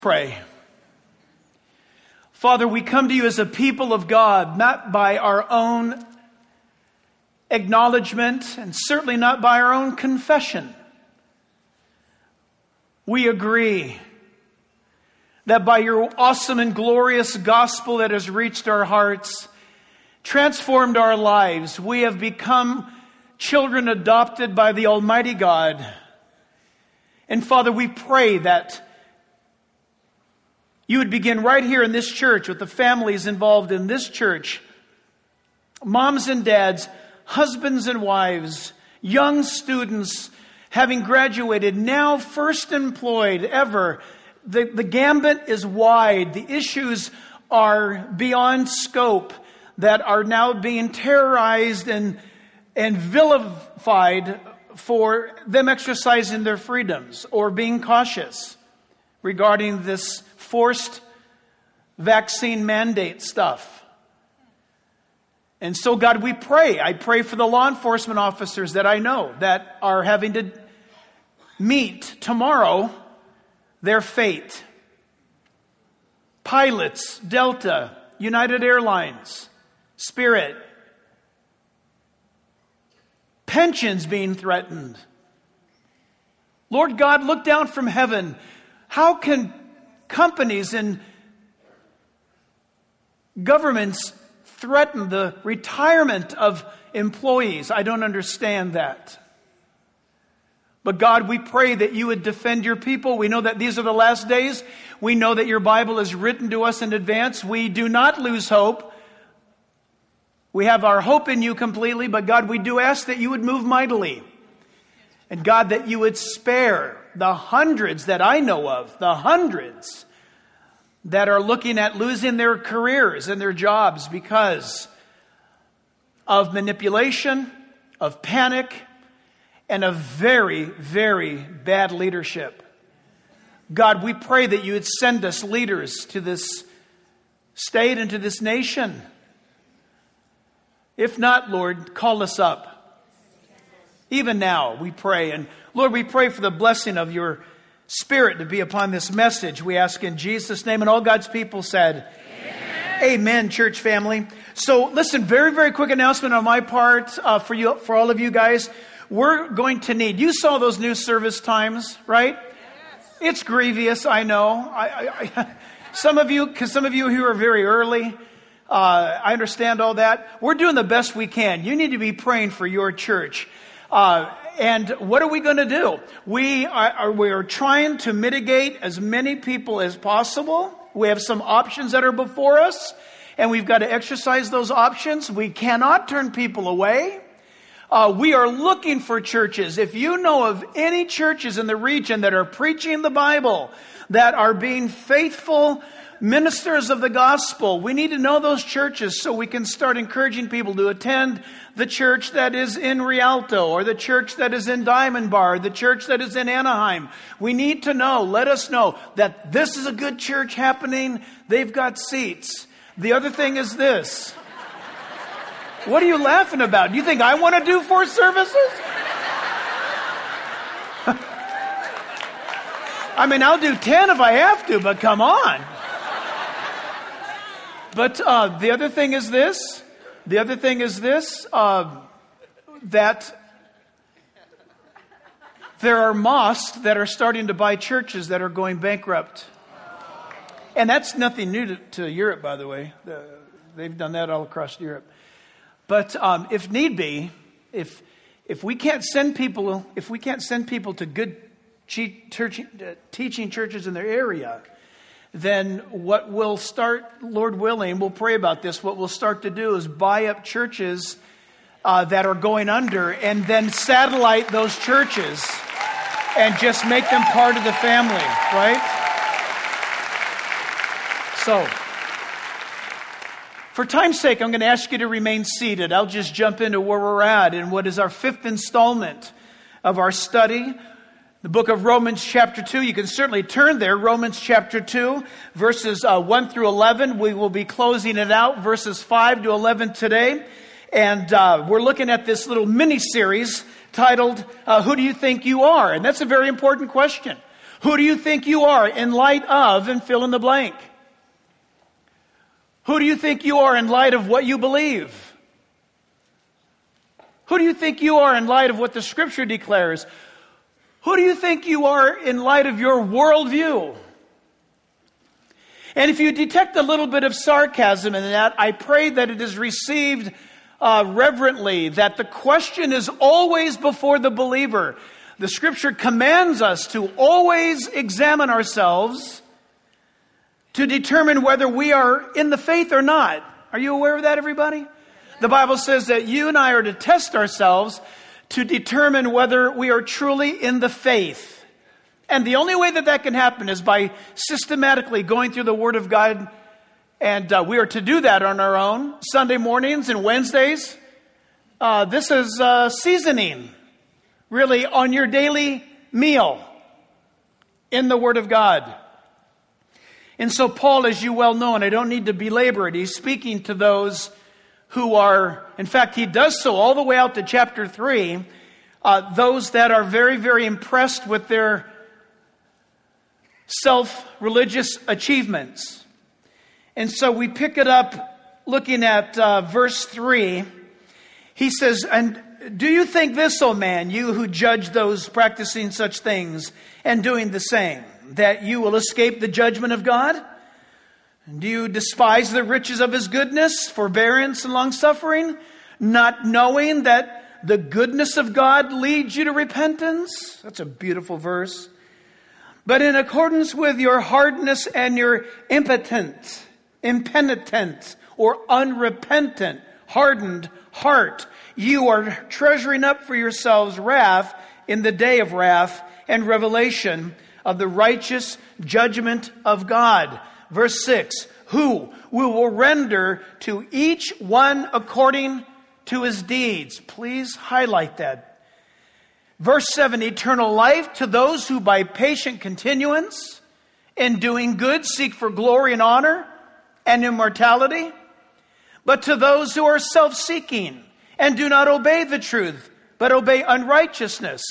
Pray. Father, we come to you as a people of God, not by our own acknowledgement and certainly not by our own confession. We agree that by your awesome and glorious gospel that has reached our hearts, transformed our lives, we have become children adopted by the Almighty God. And Father, we pray that you would begin right here in this church with the families involved in this church, moms and dads, husbands and wives, young students, having graduated, now first employed ever. The gambit is wide. The issues are beyond scope that are now being terrorized and vilified for them exercising their freedoms or being cautious regarding this forced vaccine mandate stuff. And so, God, we pray. I pray for the law enforcement officers that I know that are having to meet tomorrow their fate. Pilots, Delta, United Airlines, Spirit. Pensions being threatened. Lord God, look down from heaven. How can companies and governments threaten the retirement of employees? I don't understand that. But God, we pray that you would defend your people. We know that these are the last days. We know that your Bible is written to us in advance. We do not lose hope. We have our hope in you completely, but God, we do ask that you would move mightily. And God, that you would spare the hundreds that I know of, the hundreds that are looking at losing their careers and their jobs because of manipulation, of panic, and of very, very bad leadership. God, we pray that you would send us leaders to this state and to this nation. If not, Lord, call us up. Even now, we pray. And Lord, we pray for the blessing of your Spirit to be upon this message. We ask in Jesus' name. And all God's people said, Amen. Amen, church family. So listen, very, very quick announcement on my part for all of you guys. We're going to need, you saw those new service times, right? Yes. It's grievous, I know. Some of you who are very early, I understand all that. We're doing the best we can. You need to be praying for your church. And what are we going to do? We are trying to mitigate as many people as possible. We have some options that are before us, and we've got to exercise those options. We cannot turn people away. We are looking for churches. If you know of any churches in the region that are preaching the Bible, that are being faithful ministers of the gospel, we need to know those churches so we can start encouraging people to attend the church that is in Rialto, or the church that is in Diamond Bar, the church that is in Anaheim. We need to know, let us know that this is a good church happening. They've got seats. The other thing is this. What are you laughing about? Do you think I want to do 4 services? I mean, I'll do 10 if I have to, but come on. But the other thing is this. That there are mosques that are starting to buy churches that are going bankrupt. And that's nothing new to Europe, by the way. They've done that all across Europe. But if need be, if we can't send people to good teaching churches in their area, then what we'll start, Lord willing, we'll pray about this. What we'll start to do is buy up churches that are going under, and then satellite those churches and just make them part of the family, right? So, for time's sake, I'm going to ask you to remain seated. I'll just jump into where we're at in what is our 5th installment of our study. The book of Romans chapter 2, you can certainly turn there. Romans chapter 2, verses 1 through 11. We will be closing it out, verses 5 to 11 today. And we're looking at this little mini-series titled, Who Do You Think You Are? And that's a very important question. Who do you think you are in light of, and fill in the blank? Who do you think you are in light of what you believe? Who do you think you are in light of what the Scripture declares? Who do you think you are in light of your worldview? And if you detect a little bit of sarcasm in that, I pray that it is received reverently, that the question is always before the believer. The Scripture commands us to always examine ourselves to determine whether we are in the faith or not. Are you aware of that, everybody? The Bible says that you and I are to test ourselves to determine whether we are truly in the faith. And the only way that that can happen is by systematically going through the Word of God. And we are to do that on our own, Sunday mornings and Wednesdays. This is seasoning, really, on your daily meal in the Word of God. And so Paul, as you well know, and I don't need to belabor it, he's speaking to those who are, in fact, he does so all the way out to chapter 3, those that are very, very impressed with their self-religious achievements. And so we pick it up looking at verse 3. He says, "And do you think this, O man, you who judge those practicing such things and doing the same, that you will escape the judgment of God? Do you despise the riches of His goodness, forbearance, and long-suffering, not knowing that the goodness of God leads you to repentance?" That's a beautiful verse. "But in accordance with your hardness and your impenitent, or unrepentant, hardened heart, you are treasuring up for yourselves wrath in the day of wrath and revelation of the righteous judgment of God." Verse 6, "Who we will render to each one according to his deeds." Please highlight that. Verse 7, "Eternal life to those who by patient continuance in doing good seek for glory and honor and immortality. But to those who are self-seeking and do not obey the truth, but obey unrighteousness,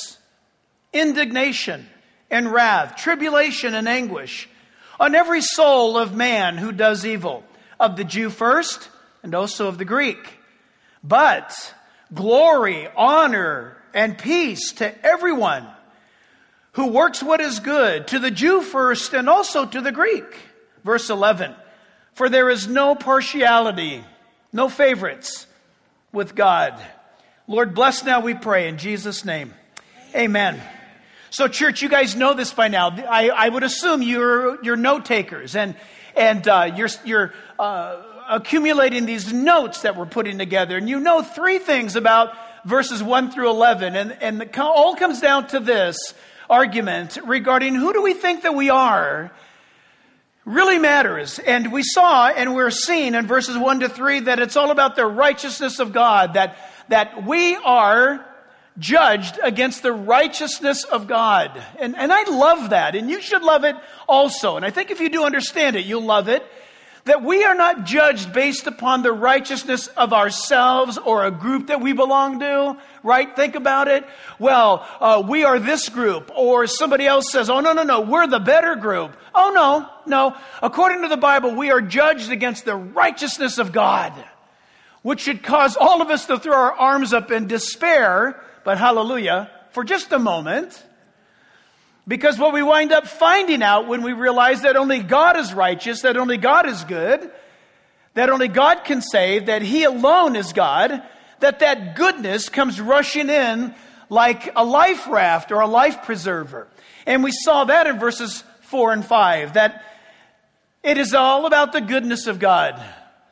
indignation and wrath, tribulation and anguish on every soul of man who does evil, of the Jew first and also of the Greek. But glory, honor, and peace to everyone who works what is good, to the Jew first and also to the Greek." Verse 11, "For there is no partiality, no favorites with God." Lord, bless now, we pray, in Jesus' name. Amen. So, church, you guys know this by now. I would assume you're note takers, and you're accumulating these notes that we're putting together, and you know 3 things about verses 1 through 11, and it all comes down to this argument regarding who do we think that we are really matters. And we saw and we're seeing in verses 1 to 3 that it's all about the righteousness of God, that we are judged against the righteousness of God. And I love that, and you should love it also. And I think if you do understand it, you'll love it. That we are not judged based upon the righteousness of ourselves or a group that we belong to, right? Think about it. Well, we are this group, or somebody else says, "Oh, no, we're the better group." Oh, no. According to the Bible, we are judged against the righteousness of God, which should cause all of us to throw our arms up in despair, but hallelujah, for just a moment. Because what we wind up finding out when we realize that only God is righteous, that only God is good, that only God can save, that He alone is God, that goodness comes rushing in like a life raft or a life preserver. And we saw that in verses 4 and 5, that it is all about the goodness of God.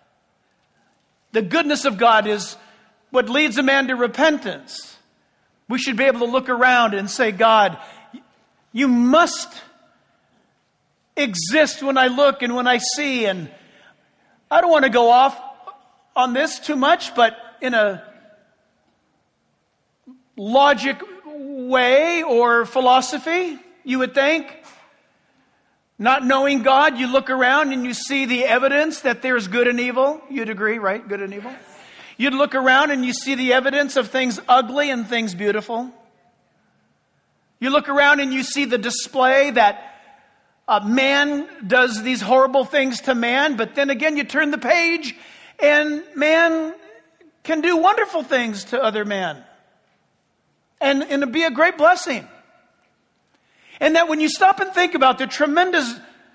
The goodness of God is what leads a man to repentance. We should be able to look around and say, "God, you must exist when I look and when I see." And I don't want to go off on this too much, but in a logic way or philosophy, you would think, not knowing God, you look around and you see the evidence that there's good and evil. You'd agree, right? Good and evil. You'd look around and you see the evidence of things ugly and things beautiful. You look around and you see the display that man does these horrible things to man, but then again you turn the page and man can do wonderful things to other men. And it'd be a great blessing. And that when you stop and think about the tremendous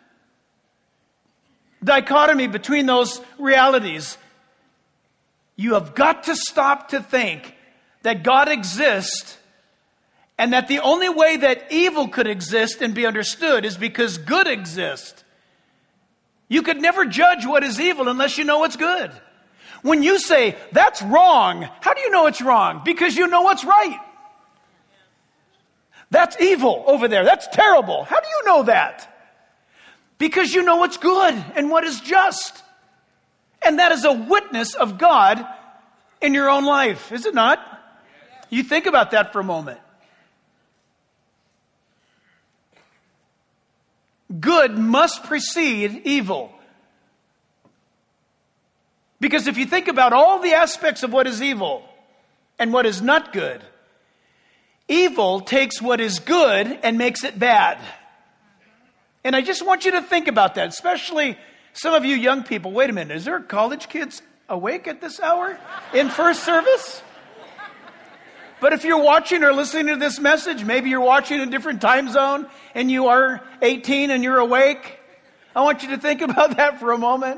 dichotomy between those realities, you have got to stop to think that God exists, and that the only way that evil could exist and be understood is because good exists. You could never judge what is evil unless you know what's good. When you say, that's wrong, how do you know it's wrong? Because you know what's right. That's evil over there. That's terrible. How do you know that? Because you know what's good and what is just. And that is a witness of God in your own life, is it not? You think about that for a moment. Good must precede evil. Because if you think about all the aspects of what is evil and what is not good, evil takes what is good and makes it bad. And I just want you to think about that, especially some of you young people. Wait a minute, is there college kids awake at this hour in first service? But if you're watching or listening to this message, maybe you're watching in a different time zone and you are 18 and you're awake. I want you to think about that for a moment.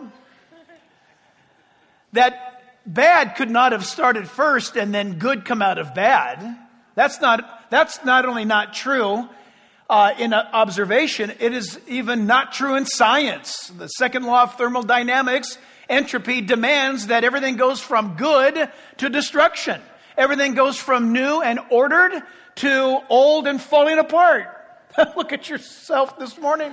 That bad could not have started first and then good come out of bad. That's not only not true in observation, it is even not true in science. The second law of thermodynamics, entropy, demands that everything goes from good to destruction. Everything goes from new and ordered to old and falling apart. Look at yourself this morning.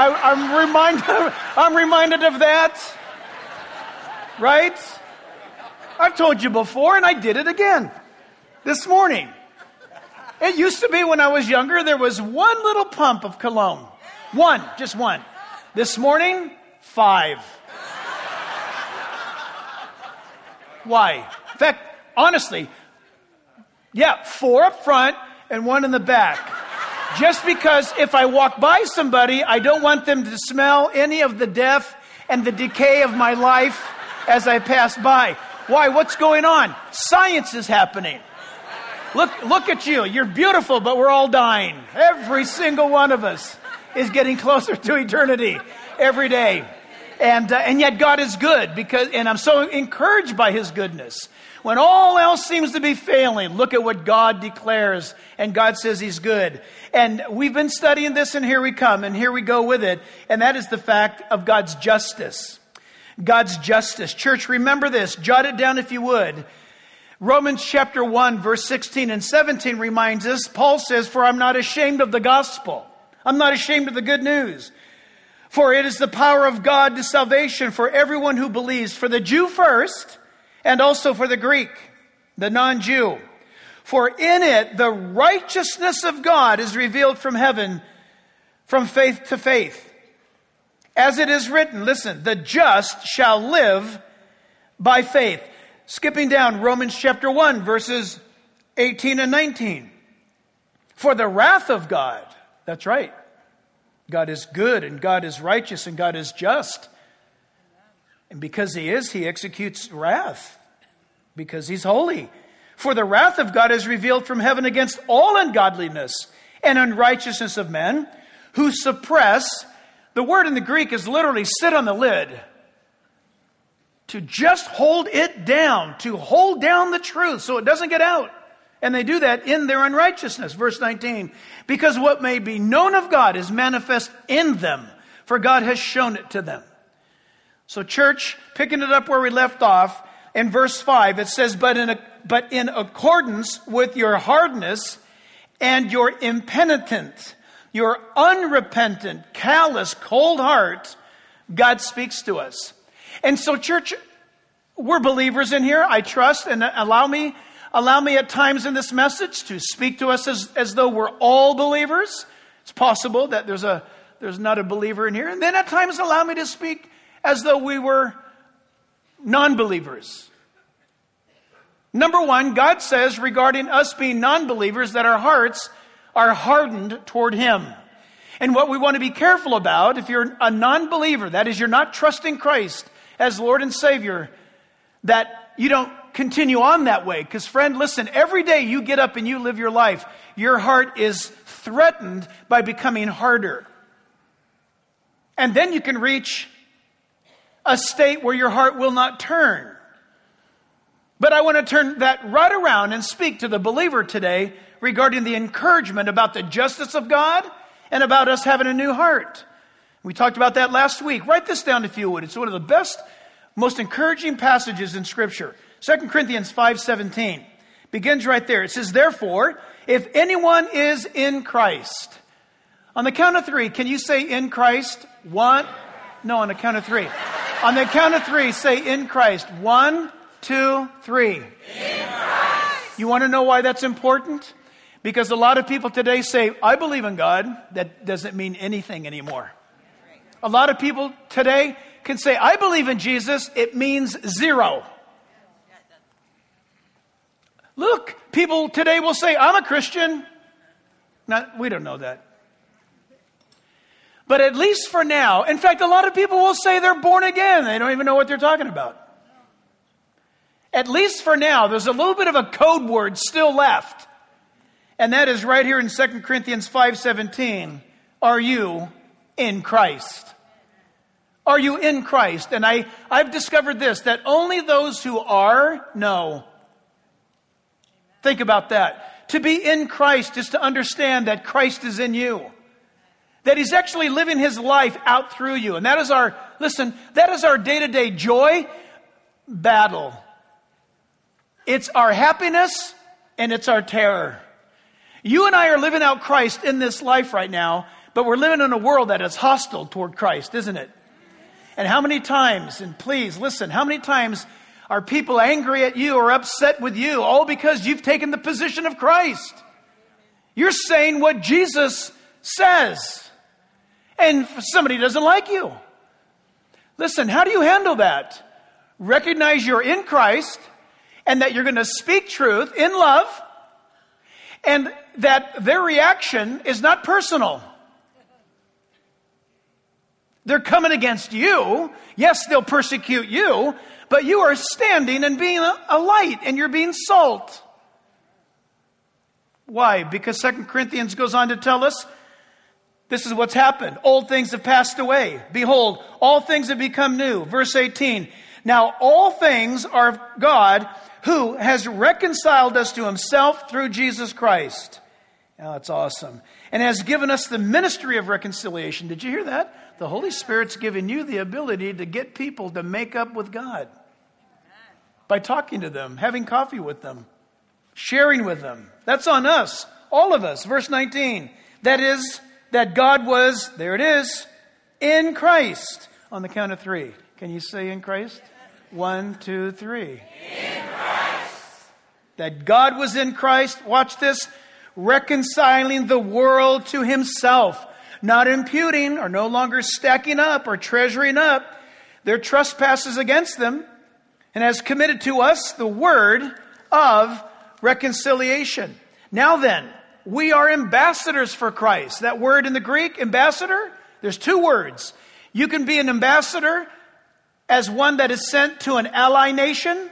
I'm reminded of that. Right? I've told you before, and I did it again this morning. It used to be when I was younger, there was one little pump of cologne. One, just one. This morning, 5. Why? In fact, honestly, 4 up front and 1 in the back. Just because if I walk by somebody, I don't want them to smell any of the death and the decay of my life as I pass by. Why? What's going on? Science is happening. Look at you. You're beautiful, but we're all dying. Every single one of us is getting closer to eternity every day. And yet God is good and I'm so encouraged by His goodness. When all else seems to be failing, look at what God declares, and God says He's good. And we've been studying this, and here we come, and here we go with it. And that is the fact of God's justice. God's justice. Church, remember this. Jot it down if you would. Romans chapter 1, verse 16 and 17 reminds us, Paul says, "For I'm not ashamed of the gospel." I'm not ashamed of the good news. "For it is the power of God to salvation for everyone who believes, for the Jew first, and also for the Greek, the non-Jew. For in it the righteousness of God is revealed from heaven, from faith to faith. As it is written," listen, "the just shall live by faith." Skipping down, Romans chapter 1, verses 18 and 19. "For the wrath of God," that's right, God is good and God is righteous and God is just. And because He is, He executes wrath because He's holy. "For the wrath of God is revealed from heaven against all ungodliness and unrighteousness of men who suppress," the word in the Greek is literally sit on the lid. To just hold it down, to hold down the truth so it doesn't get out. And they do that in their unrighteousness. Verse 19, "Because what may be known of God is manifest in them, for God has shown it to them." So church, picking it up where we left off, in verse 5, it says, But in accordance with your hardness and your impenitent, your unrepentant, callous, cold heart, God speaks to us. And so church, we're believers in here, I trust, and allow me at times in this message to speak to us as though we're all believers. It's possible that there's not a believer in here. And then at times allow me to speak as though we were non-believers. Number one, God says regarding us being non-believers that our hearts are hardened toward him. And what we want to be careful about, if you're a non-believer, that is, you're not trusting Christ as Lord and Savior, that you don't continue on that way. Because friend, listen, every day you get up and you live your life, your heart is threatened by becoming harder. And then you can reach a state where your heart will not turn. But I want to turn that right around and speak to the believer today regarding the encouragement about the justice of God and about us having a new heart. We talked about that last week. Write this down if you would. It's one of the best, most encouraging passages in Scripture. 2 Corinthians 5:17 begins right there. It says, therefore, if anyone is in Christ. On the count of three, can you say in Christ? One. No, on the count of three. On the count of three, say in Christ. 1, 2, 3. In Christ. You want to know why that's important? Because a lot of people today say, I believe in God. That doesn't mean anything anymore. A lot of people today can say, I believe in Jesus. It means zero. Look, people today will say, I'm a Christian. We don't know that. But at least for now, in fact, a lot of people will say they're born again. They don't even know what they're talking about. At least for now, there's a little bit of a code word still left. And that is right here in 2 Corinthians 5:17. Are you in Christ? Are you in Christ? And I've discovered this, that only those who are know. Think about that. To be in Christ is to understand that Christ is in you. That he's actually living his life out through you. And that is our day-to-day joy battle. It's our happiness and it's our terror. You and I are living out Christ in this life right now, but we're living in a world that is hostile toward Christ, isn't it? And how many times, and please listen, how many times are people angry at you or upset with you, all because you've taken the position of Christ? You're saying what Jesus says. And somebody doesn't like you. Listen, how do you handle that? Recognize you're in Christ and that you're going to speak truth in love and that their reaction is not personal. They're coming against you. Yes, they'll persecute you, but you are standing and being a light and you're being salt. Why? Because 2 Corinthians goes on to tell us, this is what's happened. Old things have passed away. Behold, all things have become new. Verse 18. Now all things are of God, who has reconciled us to himself through Jesus Christ. Now that's awesome. And has given us the ministry of reconciliation. Did you hear that? The Holy Spirit's given you the ability to get people to make up with God. By talking to them, having coffee with them, sharing with them. That's on us. All of us. Verse 19. That is, that God was, there it is, in Christ. On the count of three. Can you say in Christ? 1, 2, 3. In Christ. That God was in Christ, watch this, reconciling the world to himself, not imputing or no longer stacking up or treasuring up their trespasses against them, and has committed to us the word of reconciliation. Now then, we are ambassadors for Christ. That word in the Greek, ambassador, there's two words. You can be an ambassador as one that is sent to an ally nation,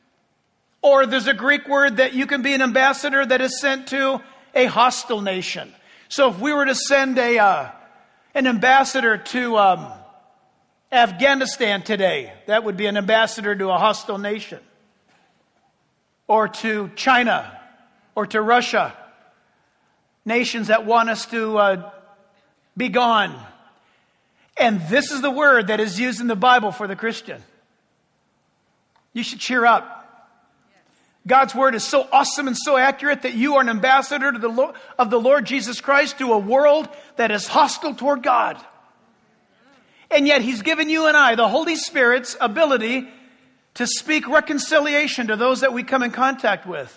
or there's a Greek word that you can be an ambassador that is sent to a hostile nation. So if we were to send an ambassador to Afghanistan today, that would be an ambassador to a hostile nation. Or to China, or to Russia. Nations that want us to be gone. And this is the word that is used in the Bible for the Christian. You should cheer up. God's word is so awesome and so accurate that you are an ambassador to of the Lord Jesus Christ to a world that is hostile toward God. And yet he's given you and I the Holy Spirit's ability to speak reconciliation to those that we come in contact with.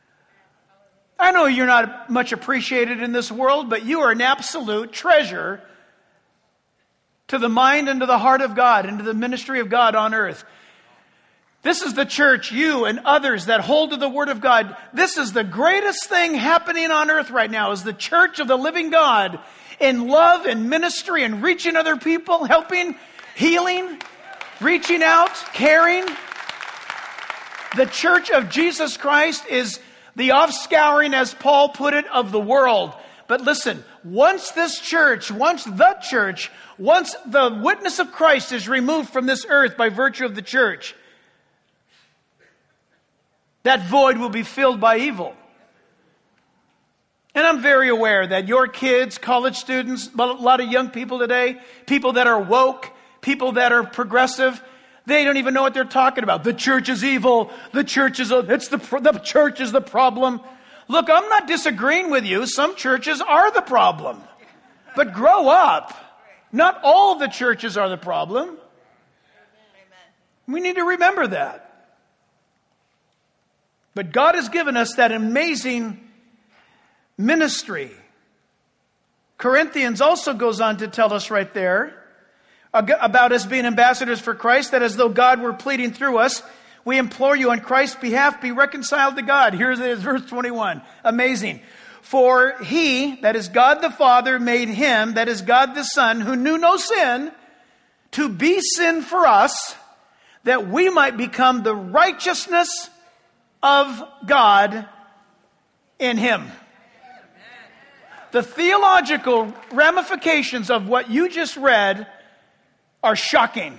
I know you're not much appreciated in this world, but you are an absolute treasure to the mind and to the heart of God and to the ministry of God on earth. This is the church, you and others that hold to the Word of God. This is the greatest thing happening on earth right now, is the church of the living God in love and ministry and reaching other people, helping, healing, reaching out, caring. The church of Jesus Christ is the offscouring, as Paul put it, of the world. But listen, once the witness of Christ is removed from this earth by virtue of the church, that void will be filled by evil. And I'm very aware that your kids, college students, a lot of young people today, people that are woke, people that are progressive, they don't even know what they're talking about. The church is evil. The church is the church is the problem. Look, I'm not disagreeing with you. Some churches are the problem. But grow up. Not all the churches are the problem. We need to remember that. But God has given us that amazing ministry. Corinthians also goes on to tell us right there about us being ambassadors for Christ, that as though God were pleading through us, we implore you on Christ's behalf, be reconciled to God. Here's it, verse 21. Amazing. For he, that is God the Father, made him, that is God the Son, who knew no sin, to be sin for us, that we might become the righteousness of God in him. The theological ramifications of what you just read are shocking.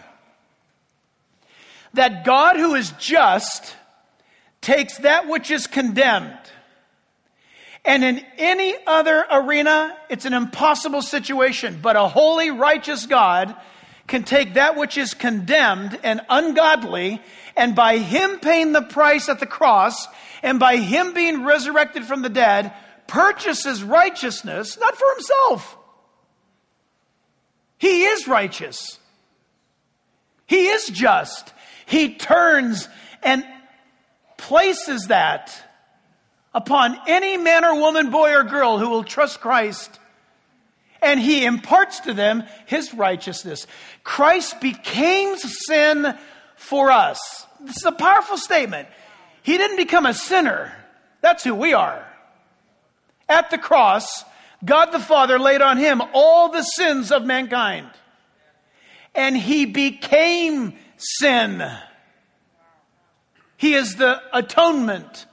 That God, who is just, takes that which is condemned. And in any other arena, it's an impossible situation. But a holy, righteous God can take that which is condemned and ungodly, and by him paying the price at the cross, and by him being resurrected from the dead, purchases righteousness, not for himself. He is righteous. He is just. He turns and places that upon any man or woman, boy or girl who will trust Christ. And he imparts to them his righteousness. Christ became sin for us. This is a powerful statement. He didn't become a sinner. That's who we are. At the cross, God the Father laid on him all the sins of mankind. And he became sin. He is the atonement.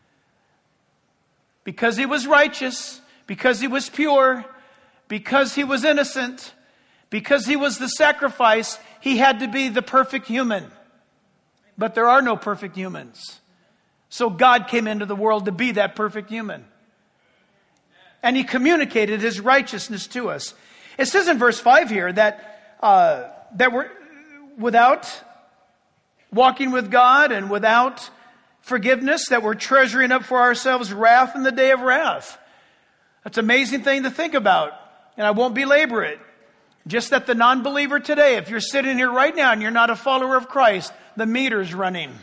Because he was righteous, because he was pure, because he was innocent, because he was the sacrifice, he had to be the perfect human. But there are no perfect humans. So God came into the world to be that perfect human. And he communicated his righteousness to us. It says in verse 5 here that we're without walking with God and without forgiveness, that we're treasuring up for ourselves wrath in the day of wrath. That's an amazing thing to think about. And I won't belabor it. Just that the non-believer today, if you're sitting here right now and you're not a follower of Christ, the meter's running.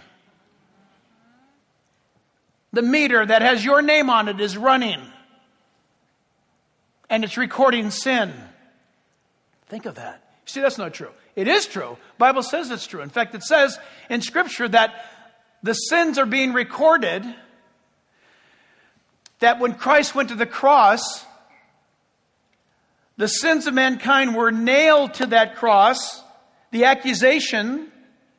The meter that has your name on it is running. And it's recording sin. Think of that. See, that's not true. It is true. The Bible says it's true. In fact, it says in Scripture that the sins are being recorded. That when Christ went to the cross, the sins of mankind were nailed to that cross, the accusation.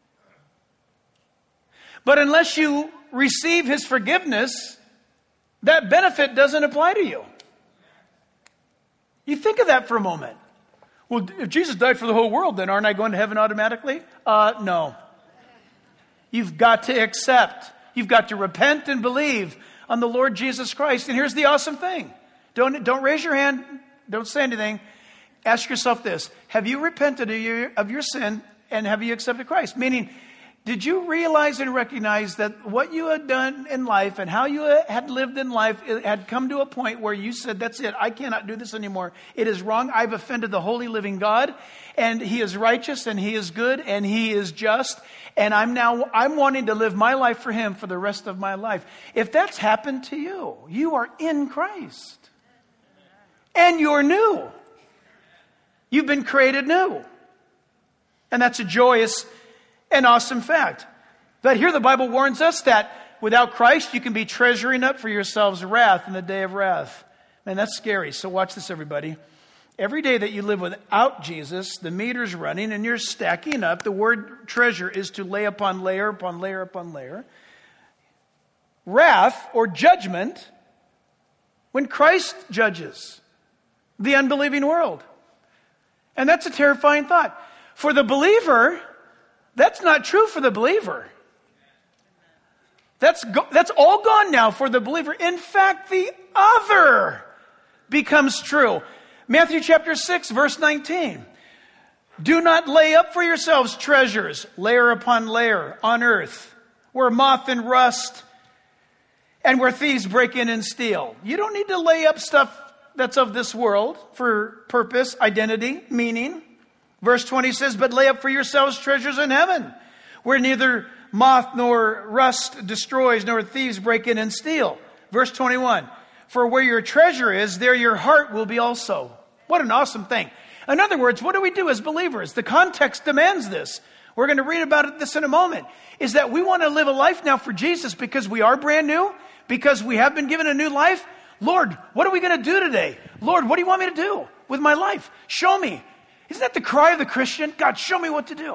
But unless you receive his forgiveness, that benefit doesn't apply to you. You think of that for a moment. Well, if Jesus died for the whole world, then aren't I going to heaven automatically? No. You've got to accept. You've got to repent and believe on the Lord Jesus Christ. And here's the awesome thing. Don't raise your hand. Don't say anything. Ask yourself this. Have you repented of your sin and have you accepted Christ? Meaning, did you realize and recognize that what you had done in life and how you had lived in life, it had come to a point where you said, that's it, I cannot do this anymore. It is wrong. I've offended the holy living God, and he is righteous and he is good and he is just. And I'm wanting to live my life for him for the rest of my life. If that's happened to you, you are in Christ. And you're new. You've been created new. And that's a joyous and awesome fact. But here the Bible warns us that without Christ, you can be treasuring up for yourselves wrath in the day of wrath. Man, that's scary. So watch this, everybody. Every day that you live without Jesus, the meter's running and you're stacking up. The word treasure is to lay upon layer upon layer upon layer. Wrath or judgment when Christ judges the unbelieving world. And that's a terrifying thought. For the believer, that's not true for the believer. That's all gone now for the believer. In fact, the other becomes true. Matthew chapter 6, verse 19. Do not lay up for yourselves treasures, layer upon layer, on earth, where moth and rust and where thieves break in and steal. You don't need to lay up stuff that's of this world for purpose, identity, meaning. Verse 20 says, but lay up for yourselves treasures in heaven, where neither moth nor rust destroys, nor thieves break in and steal. Verse 21, for where your treasure is, there your heart will be also. What an awesome thing. In other words, what do we do as believers? The context demands this. We're going to read about this in a moment. Is that we want to live a life now for Jesus because we are brand new, because we have been given a new life. Lord, what are we going to do today? Lord, what do you want me to do with my life? Show me. Isn't that the cry of the Christian? God, show me what to do.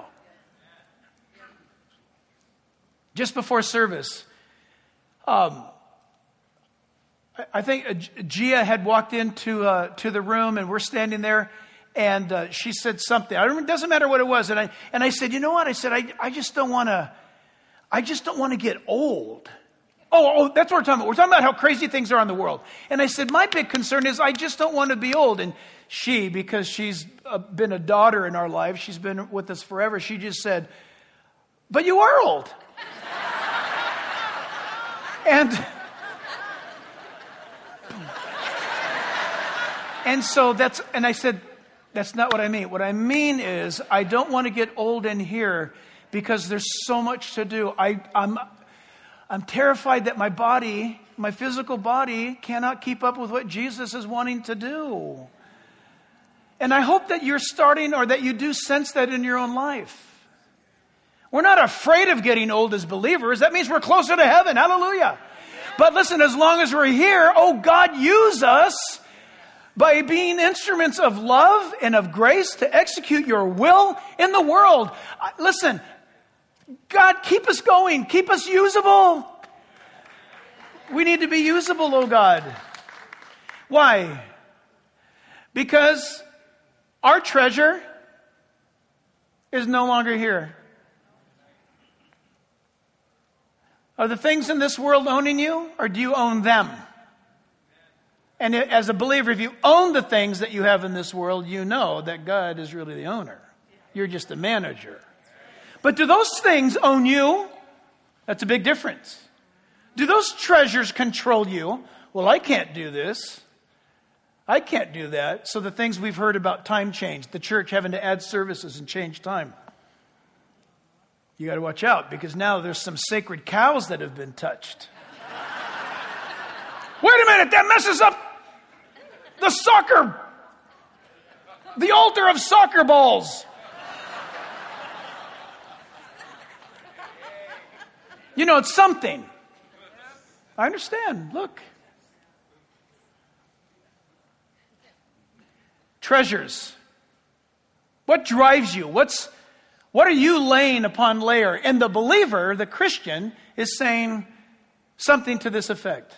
Just before service, I think Gia had walked into to the room, and we're standing there, and she said something. It doesn't matter what it was, and I said, you know what? I said, I just don't want to get old. Oh, that's what we're talking about. We're talking about how crazy things are in the world. And I said, my big concern is I just don't want to be old. And she, because she's been a daughter in our life, she's been with us forever, she just said, but you are old. And so and I said, that's not what I mean. What I mean is I don't want to get old in here because there's so much to do. I'm terrified that my body, my physical body, cannot keep up with what Jesus is wanting to do. And I hope that you're starting, or that you do sense that in your own life. We're not afraid of getting old as believers. That means we're closer to heaven. Hallelujah. But listen, as long as we're here, oh God, use us by being instruments of love and of grace to execute your will in the world. Listen, God, keep us going. Keep us usable. We need to be usable, oh God. Why? Because our treasure is no longer here. Are the things in this world owning you, or do you own them? And as a believer, if you own the things that you have in this world, you know that God is really the owner. You're just a manager. But do those things own you? That's a big difference. Do those treasures control you? Well, I can't do this. I can't do that. So the things we've heard about time change, the church having to add services and change time. You got to watch out, because now there's some sacred cows that have been touched. Wait a minute, that messes up the altar of soccer balls. You know, it's something. I understand. Look. Treasures. What drives you? What are you laying upon layer? And the believer, the Christian, is saying something to this effect.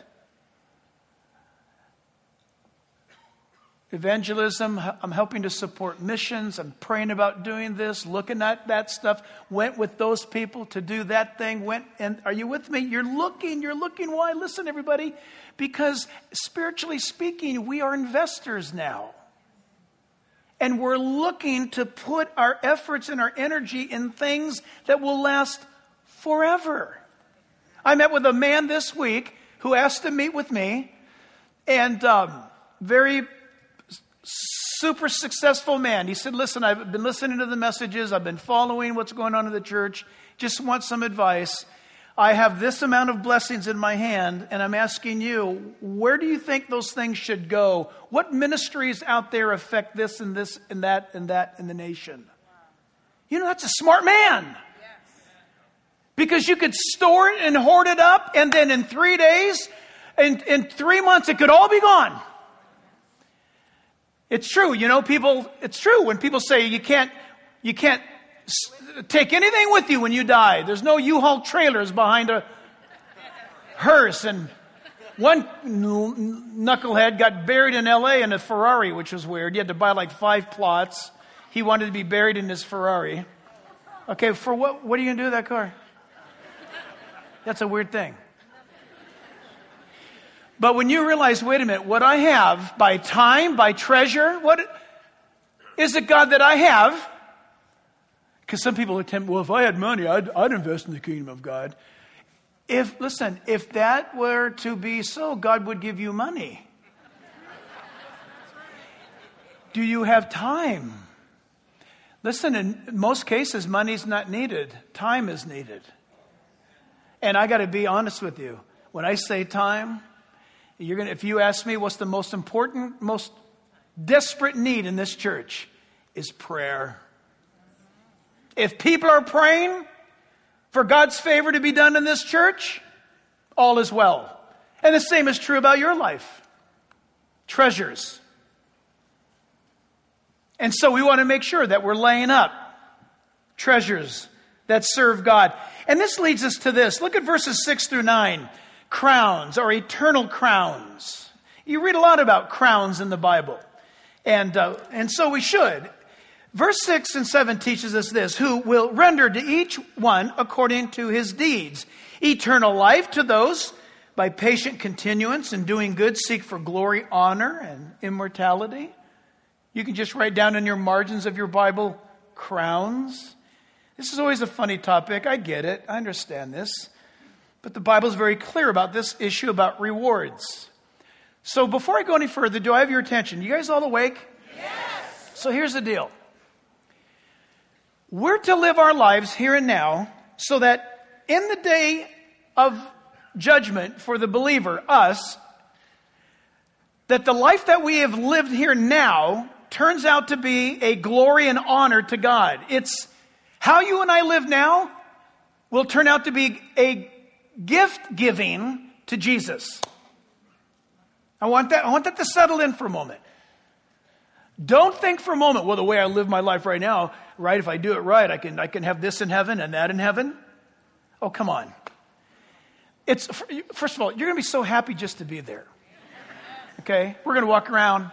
Evangelism, I'm helping to support missions. I'm praying about doing this, looking at that stuff. Went with those people to do that thing. And are you with me? You're looking. Why? Listen, everybody. Because spiritually speaking, we are investors now. And we're looking to put our efforts and our energy in things that will last forever. I met with a man this week who asked to meet with me. And very super successful man. He said, listen, I've been listening to the messages. I've been following what's going on in the church. Just want some advice. I have this amount of blessings in my hand, and I'm asking you, where do you think those things should go? What ministries out there affect this and that in the nation? You know, that's a smart man. Because you could store it and hoard it up, and then in 3 days, in 3 months, it could all be gone. It's true, it's true when people say you can't take anything with you when you die. There's no U-Haul trailers behind a hearse. And one knucklehead got buried in L.A. in a Ferrari, which was weird. You had to buy like 5 plots. He wanted to be buried in his Ferrari. Okay, for what? What are you going to do with that car? That's a weird thing. But when you realize, wait a minute, what I have by time, by treasure, what is it, God, that I have? Because some people attempt, well, if I had money, I'd invest in the kingdom of God. If that were to be so, God would give you money. Do you have time? Listen, in most cases, money's not needed. Time is needed. And I got to be honest with you. When I say time, if you ask me what's the most important, most desperate need in this church, is prayer. If people are praying for God's favor to be done in this church, all is well. And the same is true about your life. Treasures. And so we want to make sure that we're laying up treasures that serve God. And this leads us to this. Look at verses 6 through 9. Crowns, or eternal crowns. You read a lot about crowns in the Bible. And so we should. Verse 6 and 7 teaches us this. Who will render to each one according to his deeds. Eternal life to those by patient continuance and doing good seek for glory, honor, and immortality. You can just write down in your margins of your Bible, crowns. This is always a funny topic. I get it. I understand this. But the Bible is very clear about this issue about rewards. So before I go any further, do I have your attention? You guys all awake? Yes. So here's the deal. We're to live our lives here and now so that in the day of judgment for the believer, us, that the life that we have lived here now turns out to be a glory and honor to God. It's how you and I live now will turn out to be a gift giving to Jesus. I want that to settle in for a moment. Don't think for a moment, well, the way I live my life right now, right, if I do it right, I can have this in heaven and that in heaven. Oh, come on. First of all, you're going to be so happy just to be there. Okay? We're going to walk around.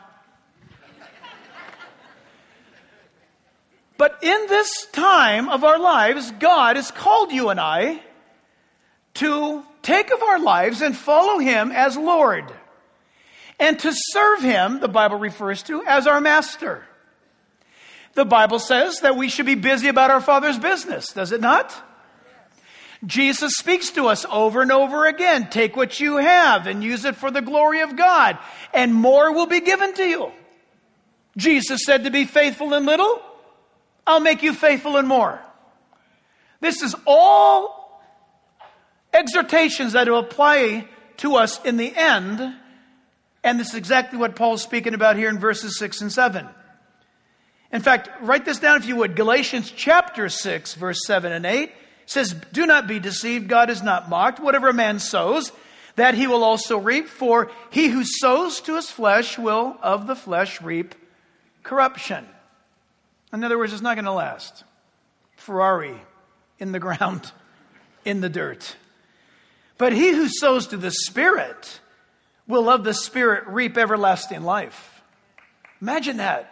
But in this time of our lives, God has called you and I to take of our lives and follow Him as Lord. And to serve Him, the Bible refers to, as our master. The Bible says that we should be busy about our Father's business, does it not? Jesus speaks to us over and over again. Take what you have and use it for the glory of God, and more will be given to you. Jesus said to be faithful in little, I'll make you faithful in more. This is all exhortations that will apply to us in the end. And this is exactly what Paul's speaking about here in verses 6 and 7. In fact, write this down if you would. Galatians chapter 6, verse 7 and 8 says, do not be deceived, God is not mocked. Whatever a man sows, that he will also reap. For he who sows to his flesh will of the flesh reap corruption. In other words, it's not going to last. Ferrari in the ground, in the dirt. But he who sows to the Spirit will of the Spirit reap everlasting life. Imagine that.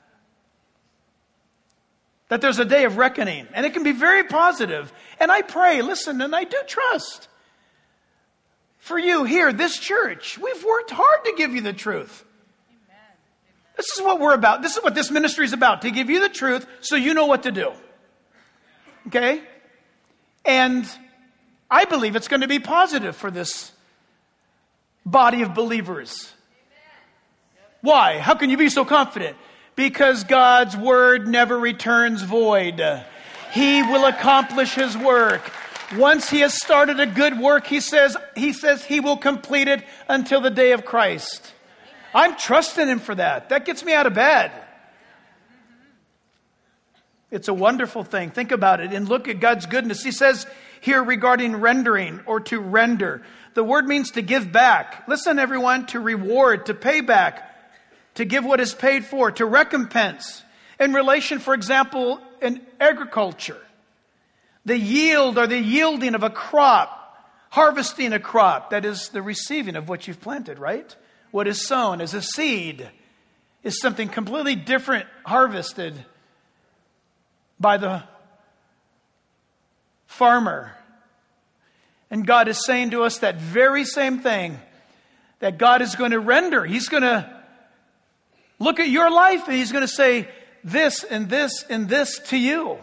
That there's a day of reckoning. And it can be very positive. And I pray, listen, and I do trust for you here, this church. We've worked hard to give you the truth. This is what we're about. This is what this ministry is about, to give you the truth so you know what to do. Okay? And I believe it's going to be positive for this body of believers. Why? How can you be so confident? Because God's word never returns void. He will accomplish His work. Once He has started a good work, He says He will complete it until the day of Christ. I'm trusting Him for that. That gets me out of bed. It's a wonderful thing. Think about it and look at God's goodness. He says here regarding rendering or to render. The word means to give back. Listen, everyone, to reward, to pay back, to give what is paid for, to recompense. In relation, for example, in agriculture, the yield or the yielding of a crop, harvesting a crop, that is the receiving of what you've planted, right? What is sown as a seed is something completely different, harvested by the farmer. And God is saying to us that very same thing, that God is going to render. He's going to look at your life and He's going to say this and this and this to you.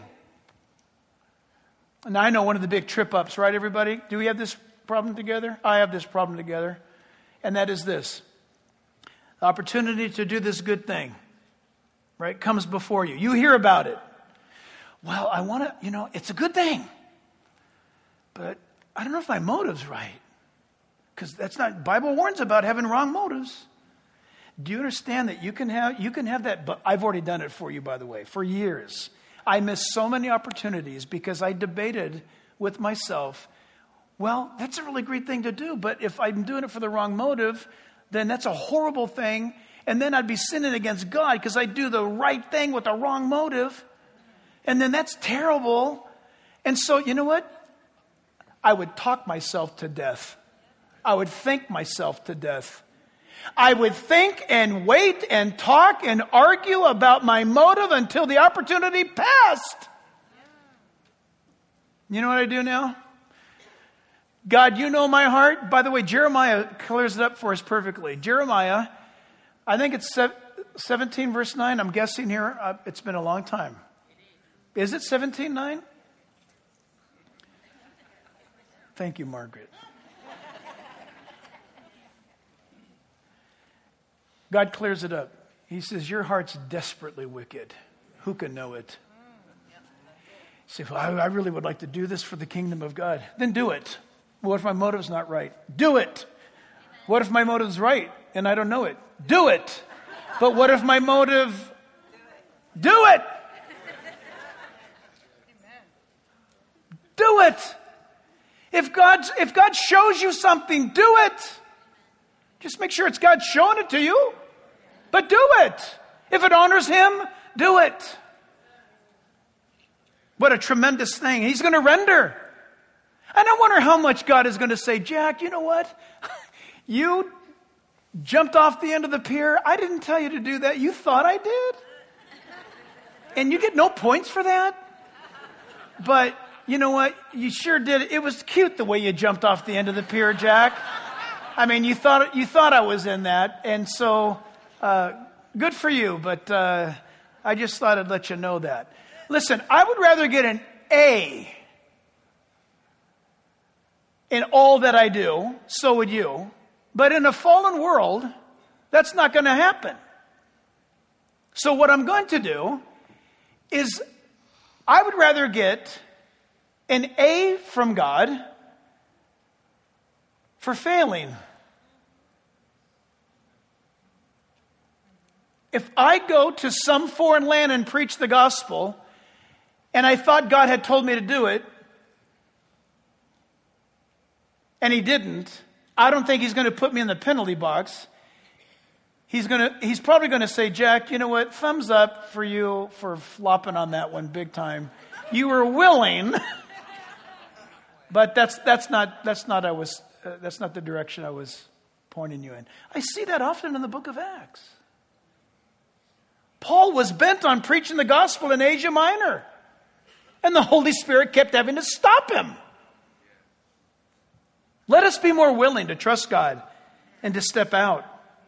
And I know one of the big trip-ups, right, everybody? Do we have this problem together? I have this problem together. And that is this. The opportunity to do this good thing, right, comes before you. You hear about it. Well, I want to, it's a good thing. But I don't know if my motive's right. Because Bible warns about having wrong motives. Do you understand that you can have that? But I've already done it for you, by the way, for years. I missed so many opportunities because I debated with myself, well, that's a really great thing to do, but if I'm doing it for the wrong motive, then that's a horrible thing, and then I'd be sinning against God because I do the right thing with the wrong motive, and then that's terrible. And so, you know what? I would talk myself to death. I would think myself to death. I would think and wait and talk and argue about my motive until the opportunity passed. You know what I do now? God, you know my heart. By the way, Jeremiah clears it up for us perfectly. Jeremiah, I think it's 17 verse 9. I'm guessing here. It's been a long time. Is it 17:9? Thank you, Margaret. God clears it up. He says, your heart's desperately wicked. Who can know it? You say, well, I really would like to do this for the kingdom of God. Then do it. What if my motive's not right? Do it. What if my motive's right and I don't know it? Do it. But what if my motive... Do it. Do it. If God shows you something, do it. Just make sure it's God showing it to you. But do it. If it honors Him, do it. What a tremendous thing. He's going to render. And I wonder how much God is going to say, Jack, you know what? You jumped off the end of the pier. I didn't tell you to do that. You thought I did. And you get no points for that. But you know what? You sure did. It was cute the way you jumped off the end of the pier, Jack. I mean, you thought I was in that. And so... good for you, but I just thought I'd let you know that. Listen, I would rather get an A in all that I do, so would you. But in a fallen world, that's not going to happen. So what I'm going to do is I would rather get an A from God for failing. If I go to some foreign land and preach the gospel, and I thought God had told me to do it, and He didn't, I don't think He's going to put me in the penalty box. He's probably going to say, Jack, you know what? Thumbs up for you for flopping on that one big time. You were willing, but that's not the direction I was pointing you in. I see that often in the book of Acts. Paul was bent on preaching the gospel in Asia Minor. And the Holy Spirit kept having to stop him. Let us be more willing to trust God and to step out.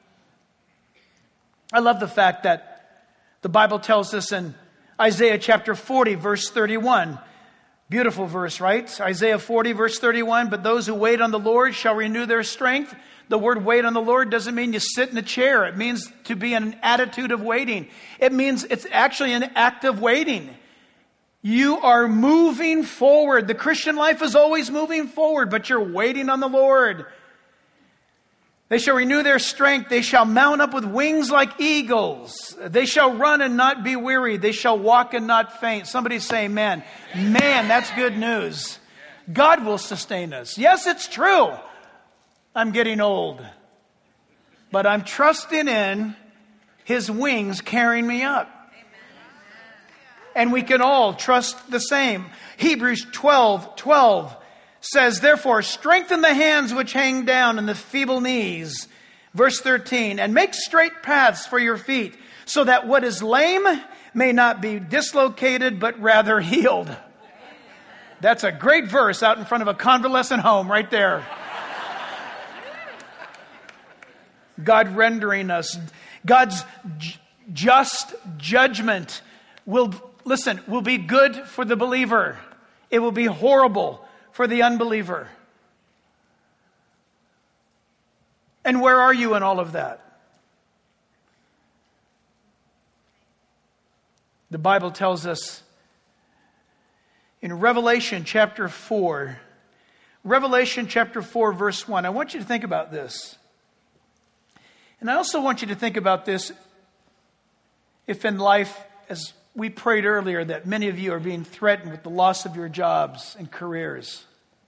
I love the fact that the Bible tells us in Isaiah chapter 40, verse 31. Beautiful verse, right? Isaiah 40, verse 31. But those who wait on the Lord shall renew their strength. The word wait on the Lord doesn't mean you sit in a chair. It means to be in an attitude of waiting. It means it's actually an act of waiting. You are moving forward. The Christian life is always moving forward, but you're waiting on the Lord. They shall renew their strength. They shall mount up with wings like eagles. They shall run and not be weary. They shall walk and not faint. Somebody say amen. Man, that's good news. God will sustain us. Yes, it's true. I'm getting old. But I'm trusting in His wings carrying me up. And we can all trust the same. Hebrews 12:12 says, therefore, strengthen the hands which hang down and the feeble knees. Verse 13, and make straight paths for your feet, so that what is lame may not be dislocated, but rather healed. That's a great verse out in front of a convalescent home right there. God rendering us. God's just judgment will be good for the believer. It will be horrible for the unbeliever. And where are you in all of that? The Bible tells us in Revelation chapter 4, verse 1. I want you to think about this. And I also want you to think about this if in life, as we prayed earlier, that many of you are being threatened with the loss of your jobs and careers.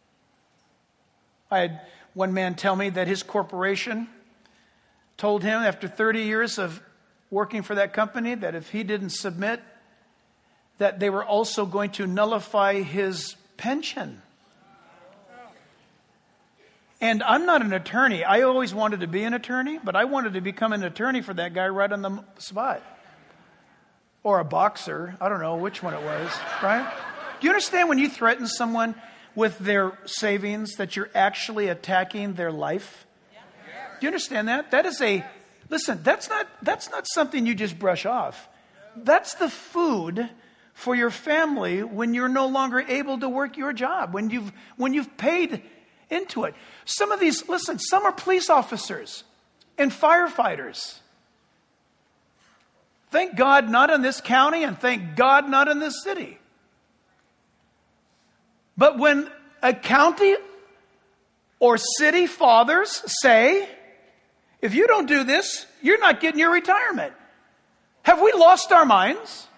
I had one man tell me that his corporation told him after 30 years of working for that company that if he didn't submit, that they were also going to nullify his pension. And I'm not an attorney. I always wanted to be an attorney, but I wanted to become an attorney for that guy right on the spot. Or a boxer. I don't know which one it was, right? Do you understand when you threaten someone with their savings that you're actually attacking their life? Do you understand that? Listen, that's not something you just brush off. That's the food for your family when you're no longer able to work your job, when you've paid into it. Some are police officers and firefighters. Thank God not in this county, and thank God not in this city. But when a county or city fathers say, if you don't do this, you're not getting your retirement. Have we lost our minds?